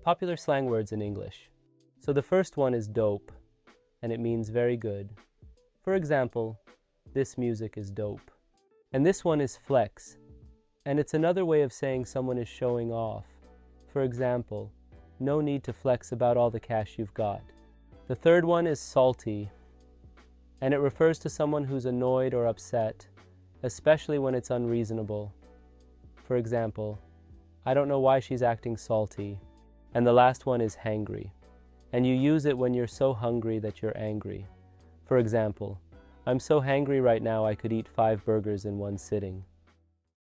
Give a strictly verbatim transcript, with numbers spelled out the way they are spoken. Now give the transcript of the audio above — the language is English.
Popular slang words in English. So the first one is dope, and it means very good. For example, this music is dope. And this one is flex, and it's another way of saying someone is showing off. For example, no need to flex about all the cash you've got. The third one is salty, and it refers to someone who's annoyed or upset, especially when it's unreasonable. For example, I don't know why she's acting salty. And the last one is hangry, and you use it when you're so hungry that you're angry. For example, I'm so hangry right now I could eat five burgers in one sitting.